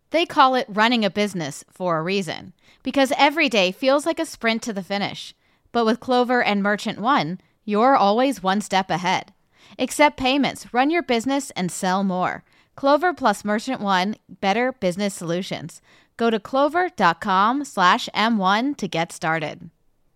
They call it running a business for a reason, because every day feels like a sprint to the finish. But with Clover and Merchant One, you're always one step ahead. Accept payments, run your business, and sell more. Clover plus Merchant One, better business solutions. Go to clover.com/M1 to get started.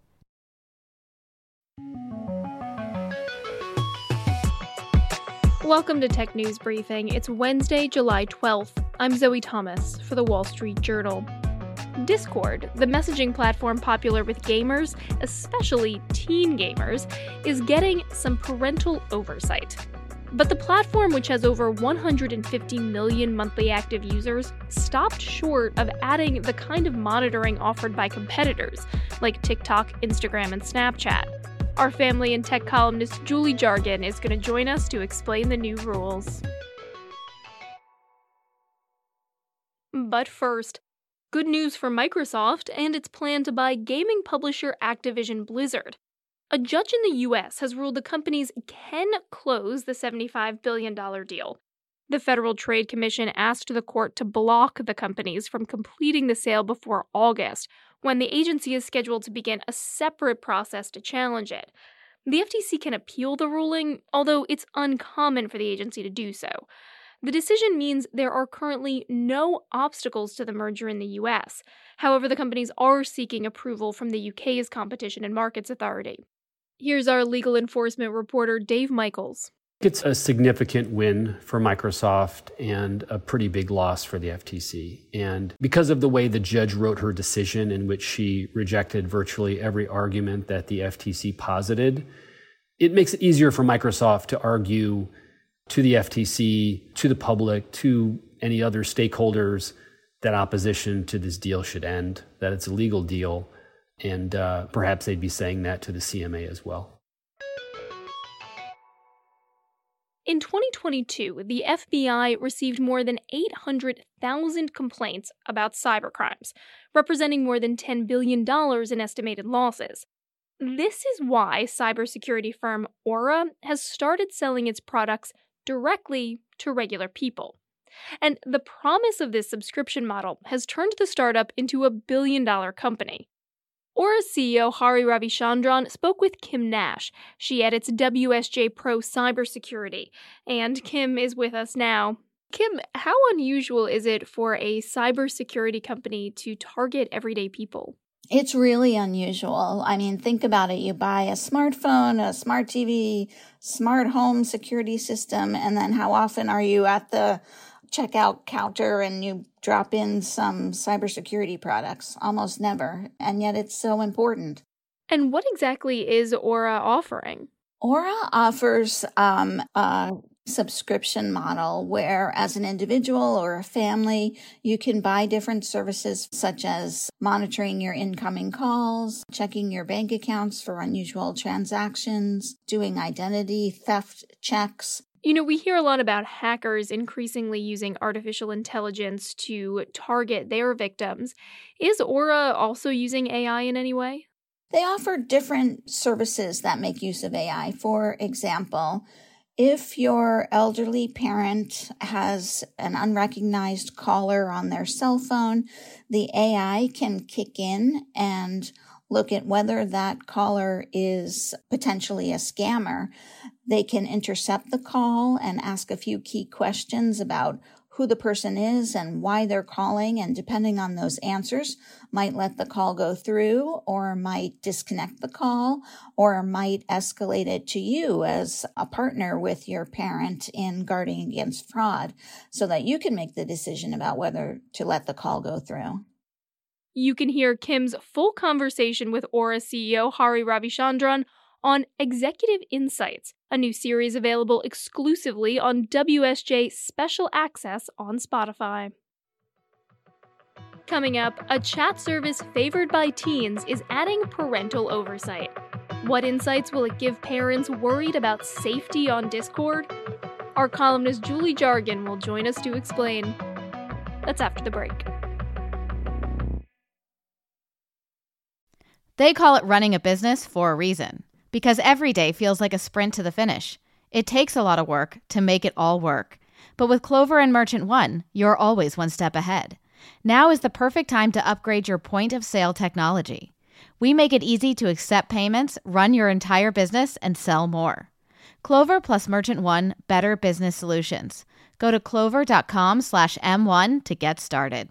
Welcome to Tech News Briefing. It's Wednesday, July 12th. I'm Zoe Thomas for The Wall Street Journal. Discord, the messaging platform popular with gamers, especially teen gamers, is getting some parental oversight. But the platform, which has over 150 million monthly active users, stopped short of adding the kind of monitoring offered by competitors like TikTok, Instagram, and Snapchat. Our family and tech columnist Julie Jargon is going to join us to explain the new rules. But first, good news for Microsoft and its plan to buy gaming publisher Activision Blizzard. A judge in the U.S. has ruled the companies can close the $75 billion deal. The Federal Trade Commission asked the court to block the companies from completing the sale before August, when the agency is scheduled to begin a separate process to challenge it. The FTC can appeal the ruling, although it's uncommon for the agency to do so. The decision means there are currently no obstacles to the merger in the U.S. However, the companies are seeking approval from the U.K.'s Competition and Markets Authority. Here's our legal enforcement reporter, Dave Michaels. It's a significant win for Microsoft and a pretty big loss for the FTC. And because of the way the judge wrote her decision, in which she rejected virtually every argument that the FTC posited, it makes it easier for Microsoft to argue to the FTC, to the public, to any other stakeholders that opposition to this deal should end, that it's a legal deal, and perhaps they'd be saying that to the CMA as well. In 2022, the FBI received more than 800,000 complaints about cybercrimes, representing more than $10 billion in estimated losses. This is why cybersecurity firm Aura has started selling its products directly to regular people. And the promise of this subscription model has turned the startup into a billion-dollar company. Aura's CEO Hari Ravichandran spoke with Kim Nash. She edits WSJ Pro Cybersecurity, and Kim is with us now. Kim, how unusual is it for a cybersecurity company to target everyday people? It's really unusual. I mean, think about it. You buy a smartphone, a smart TV, smart home security system, and then how often are you at the checkout counter and you drop in some cybersecurity products? Almost never. And yet it's so important. And what exactly is Aura offering? Aura offers a subscription model where, as an individual or a family, you can buy different services such as monitoring your incoming calls, checking your bank accounts for unusual transactions, doing identity theft checks. You know, we hear a lot about hackers increasingly using artificial intelligence to target their victims. Is Aura also using AI in any way? They offer different services that make use of AI. For example, if your elderly parent has an unrecognized caller on their cell phone, the AI can kick in and look at whether that caller is potentially a scammer. They can intercept the call and ask a few key questions about who the person is and why they're calling, and depending on those answers, might let the call go through or might disconnect the call or might escalate it to you as a partner with your parent in guarding against fraud so that you can make the decision about whether to let the call go through. You can hear Kim's full conversation with Aura CEO Hari Ravichandran on Executive Insights, a new series available exclusively on WSJ Special Access on Spotify. Coming up, a chat service favored by teens is adding parental oversight. What insights will it give parents worried about safety on Discord? Our columnist Julie Jargon will join us to explain. That's after the break. They call it running a business for a reason, because every day feels like a sprint to the finish. It takes a lot of work to make it all work. But with Clover and Merchant One, you're always one step ahead. Now is the perfect time to upgrade your point of sale technology. We make it easy to accept payments, run your entire business, and sell more. Clover plus Merchant One, better business solutions. Go to clover.com/M1 to get started.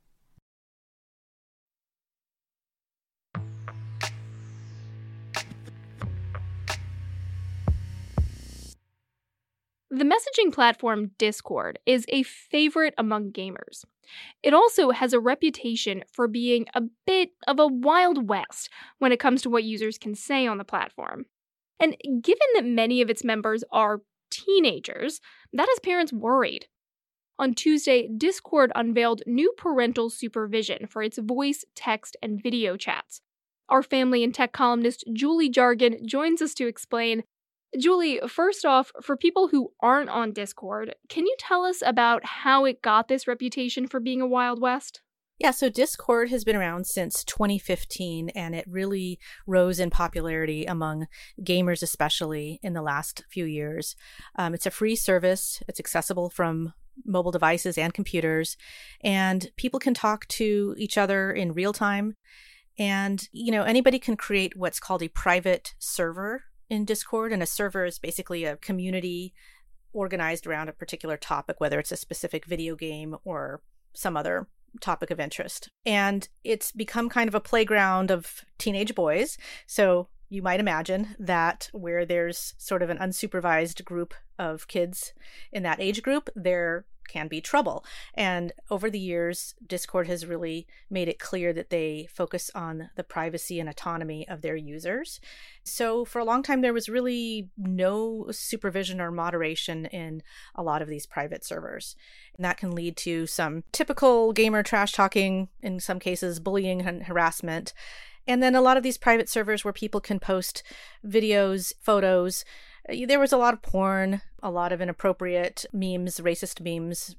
The messaging platform Discord is a favorite among gamers. It also has a reputation for being a bit of a Wild West when it comes to what users can say on the platform. And given that many of its members are teenagers, that has parents worried. On Tuesday, Discord unveiled new parental supervision for its voice, text, and video chats. Our family and tech columnist Julie Jargon joins us to explain. Julie, first off, for people who aren't on Discord, can you tell us about how it got this reputation for being a Wild West? Yeah, so Discord has been around since 2015, and it really rose in popularity among gamers, especially in the last few years. It's a free service. It's accessible from mobile devices and computers, and people can talk to each other in real time. And, anybody can create what's called a private server in Discord, and a server is basically a community organized around a particular topic, whether it's a specific video game or some other topic of interest. And it's become kind of a playground of teenage boys. So you might imagine that where there's sort of an unsupervised group of kids in that age group, there can be trouble. And over the years, Discord has really made it clear that they focus on the privacy and autonomy of their users. So for a long time, there was really no supervision or moderation in a lot of these private servers. And that can lead to some typical gamer trash talking, in some cases, bullying and harassment. And then a lot of these private servers where people can post videos, photos. There was a lot of porn, a lot of inappropriate memes, racist memes,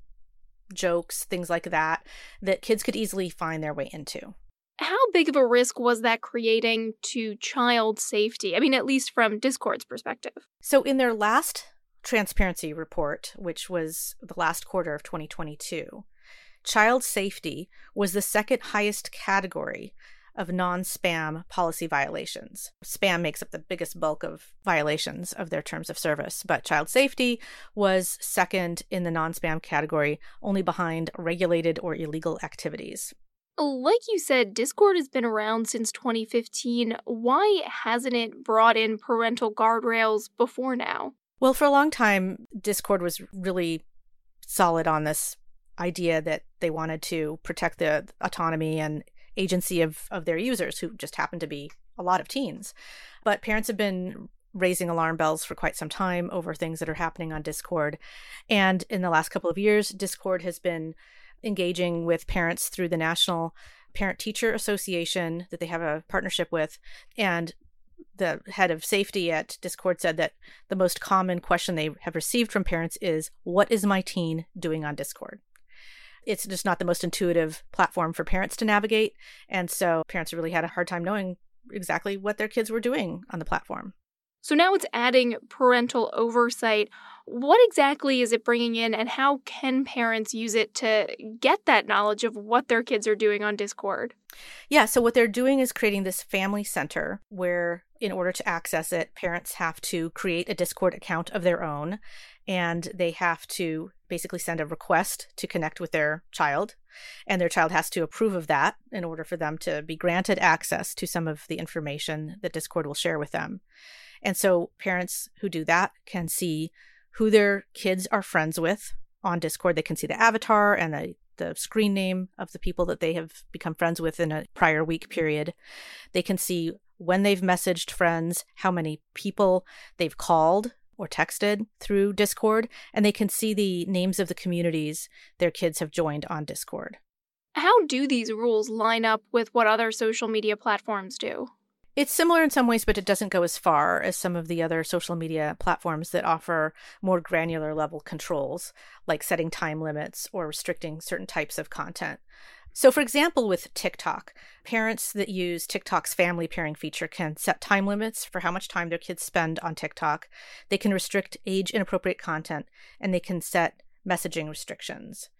jokes, things like that kids could easily find their way into. How big of a risk was that creating to child safety? I mean, at least from Discord's perspective. So in their last transparency report, which was the last quarter of 2022, child safety was the second highest category of non-spam policy violations. Spam makes up the biggest bulk of violations of their terms of service, but child safety was second in the non-spam category, only behind regulated or illegal activities. Like you said, Discord has been around since 2015. Why hasn't it brought in parental guardrails before now? Well, for a long time, Discord was really solid on this idea that they wanted to protect the autonomy and agency of their users, who just happen to be a lot of teens. But parents have been raising alarm bells for quite some time over things that are happening on Discord. And in the last couple of years, Discord has been engaging with parents through the National Parent-Teacher Association that they have a partnership with. And the head of safety at Discord said that the most common question they have received from parents is, "What is my teen doing on Discord?" It's just not the most intuitive platform for parents to navigate. And so parents really had a hard time knowing exactly what their kids were doing on the platform. So now it's adding parental oversight. What exactly is it bringing in, and how can parents use it to get that knowledge of what their kids are doing on Discord? Yeah, so what they're doing is creating this family center where, in order to access it, parents have to create a Discord account of their own, and they have to basically send a request to connect with their child, and their child has to approve of that in order for them to be granted access to some of the information that Discord will share with them. And so parents who do that can see who their kids are friends with on Discord. They can see the avatar and the screen name of the people that they have become friends with in a prior week period. They can see when they've messaged friends, how many people they've called or texted through Discord, and they can see the names of the communities their kids have joined on Discord. How do these rules line up with what other social media platforms do? It's similar in some ways, but it doesn't go as far as some of the other social media platforms that offer more granular level controls, like setting time limits or restricting certain types of content. So, for example, with TikTok, parents that use TikTok's family pairing feature can set time limits for how much time their kids spend on TikTok. They can restrict age-inappropriate content, and they can set messaging restrictions.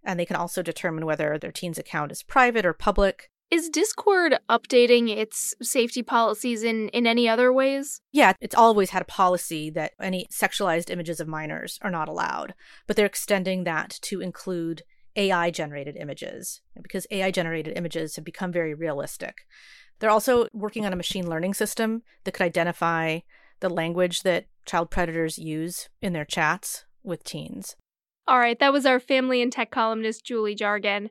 And they can also determine whether their teen's account is private or public. Is Discord updating its safety policies in any other ways? Yeah, it's always had a policy that any sexualized images of minors are not allowed, but they're extending that to include AI-generated images, because AI-generated images have become very realistic. They're also working on a machine learning system that could identify the language that child predators use in their chats with teens. All right, that was our family and tech columnist, Julie Jargon.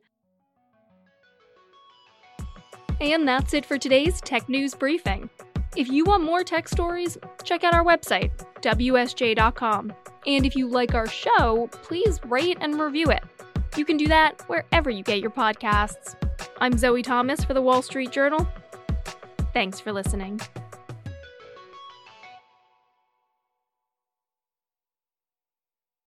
And that's it for today's Tech News Briefing. If you want more tech stories, check out our website, WSJ.com. And if you like our show, please rate and review it. You can do that wherever you get your podcasts. I'm Zoe Thomas for the Wall Street Journal. Thanks for listening.